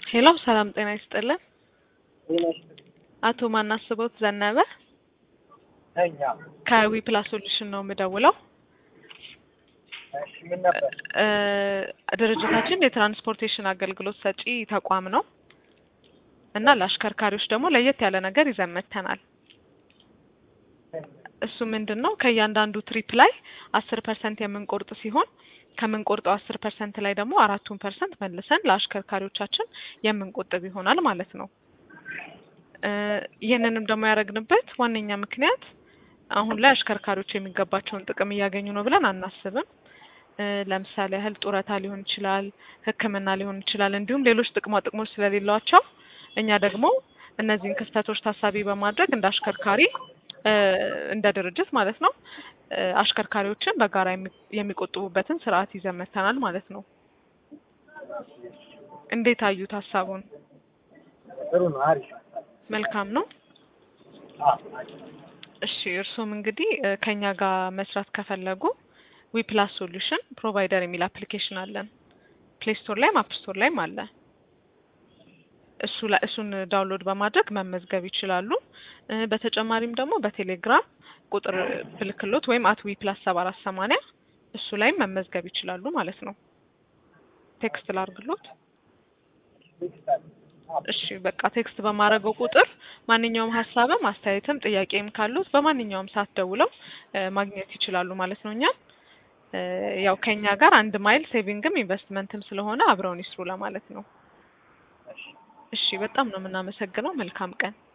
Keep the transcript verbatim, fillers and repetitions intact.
ሄሎ ሰላም ጤና ይስጥልን። አቶ ማናስቦት ዘነበ እኛ ከዊ ፕላስ ሶሉሽን ነው የምደውለው። እሺ ምን ነበር? እ ድርጅታችን የትራንስፖርቴሽን አገልግሎት ሰጪ ተቋም ነው እና ለአሽከርካሪዎች ደግሞ ለየት ያለ ነገር ይዘን መጥተናል። እሱ ምንድነው ከእያንዳንዱ ትሪፕ ላይ አስር ፐርሰንት የምንቆርጥ ሲሆን ከምንቆርጠው አስር ፐርሰንት ላይ ደግሞ አራቱን ፐርሰንት መልሰን ለአሽከርካሪዎቻችን የምንቆጥብ ይሆናል ማለት ነው። እ ይህንንም ደግሞ ያደረግንበት ዋነኛ ምክንያት አሁን ላይ አሽከርካሪዎች የሚገባቸውን ጥቅም እያገኙ ነው ብለን አናስብም። እ ለምሳሌ ያህል ጡረታ ሊሆን ይችላል፣ ሕክምና ሊሆን ይችላል፣ እንዲሁም ሌሎች ጥቅማ ጥቅሞች ስለሌሏቸው እኛ ደግሞ እነዚህን ክስተቶች ታሳቢ በማድረግ እንደ አሽከርካሪ እ እንደ ድርጅት ማለት ነው እ አሽከርካሪዎችን በጋራ የሚቆጥቡበትን ስርዓት ይዘን መጥተናል ማለት ነው። እንዴት አዩት ሀሳቡን? ጥሩ ነው፣ አሪፍ መልካም ነው። እሺ እርሶም እንግዲህ እ ከኛ ጋር መስራት ከፈለጉ ዊ ፕላስ ሶሉሽን ፕሮቫይደር የሚል አፕሊኬሽን አለን። ፕሌይ ስቶር ላይም አፕ ስቶር ላይም አለ። እሱ ላይ እሱን ዳውንሎድ በማድረግ መመዝገብ ይችላሉ። እ በተጨማሪም ደግሞ በቴሌግራም ቁጥር ብልክሎት ወይም አት ዊ ፕላስ ሰባ አራት ሰማንያ እሱ ላይም መመዝገብ ይችላሉ ማለት ነው። ቴክስት ላርግሎት። እሺ በቃ ቴክስት በማድረገው ቁጥር ማንኛውም ሀሳብም አስተያየትም ጥያቄም ካሉት በማንኛውም ሰዓት ደውለው እ ማግኘት ይችላሉ ማለት ነው። እኛ እ ያው ከኛ ጋር አንድ ማይል ሴቪንግም ኢንቨስትመንትም ስለሆነ አብረውን ይስሩ ለማለት ነው። እሺ በጣም ነው የምናመሰግነው። መልካም ቀን።